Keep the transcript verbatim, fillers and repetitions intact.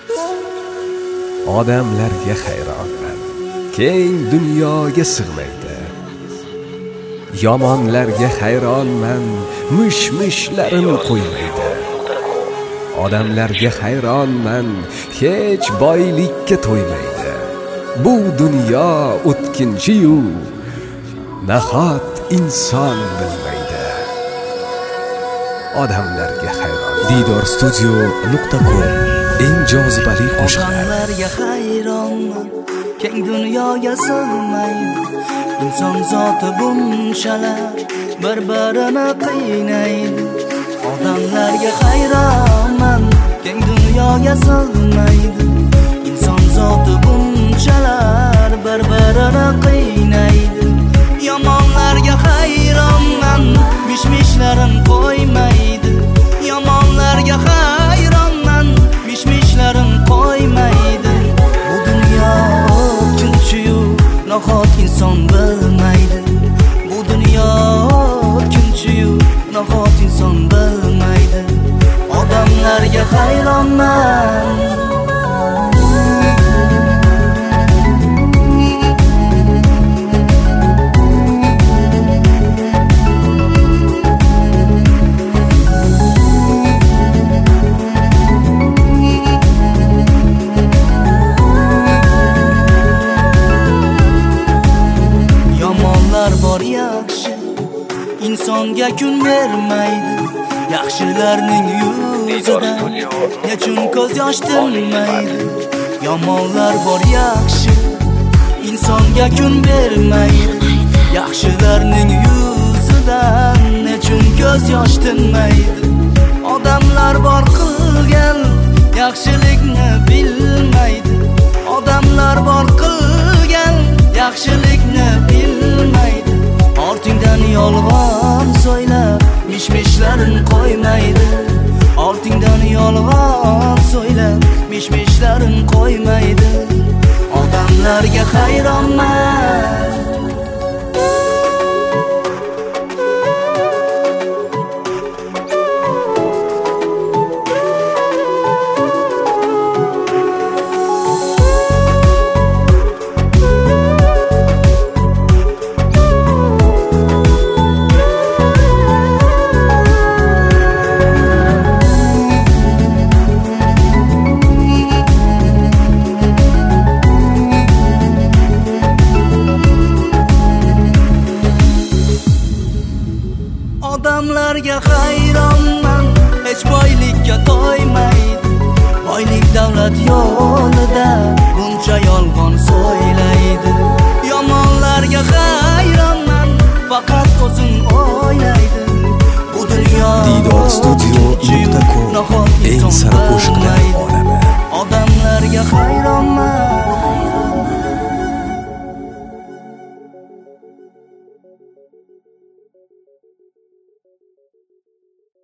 Odamlarga hayronman, keng dunyoga sig'maydi. Yomonlarga hayronman, mush-mushlarim qo'ymaydi. Odamlarga hayronman, hech boylikka to'ymaydi. Bu dunyo o'tkinchi-yu, nahot inson bilmaydi. Odamlarga hayron. Didor studio nuqta com eng jozibali qo'shiqlar. Odamlarga hayronman, keng dunyoga sig'maydi. Inson zoti bunchalar bir-birini qiynaydi. Odamlarga hayronman, keng dunyoga sig'maydi. Inson zoti bunchalar bir-birini qiynaydi. Yomonlarga hayronman, mish-mishlarim qo'ymaydi. Yomonlarga hayronman, mish-mishlarim qo'ymaydi. Bu dunyo o'tkinchi-yu, nahot inson bilmaydi. Bu dunyo o'tkinchi-yu, nahot inson bilmaydi. Odamlarga hayronman. Bor yaxshi, insonga kun bermaydi. Yaxshilarning yuzida nechun ko'z yosh tinmaydi. Yomonlar bor yaxshi, insonga kun bermaydi. Yaxshilarning yuzidan nechun ko'z yosh tinmaydi. Odamlar bor qilgan yaxshilikni bilmaydi. Odamlar bor qilgan yaxshilikni bilmaydi. Ortingdan yolg'on so'ylab, mish-mishlarin qo'ymaydi. Ortingdan yolg'on so'ylab, mish-mishlarin qo'ymaydi. Odamlarga hayronman. Odamlarga hayronman, hech boylikka to'ymaydi. Boylik davlat yo'lida buncha yolg'on so'ylaydi. Yomonlarga hayronman, faqat o'zin o'ylaydi. Bu dunyo Didor studio nuqta com eng sara qo'shiqlar.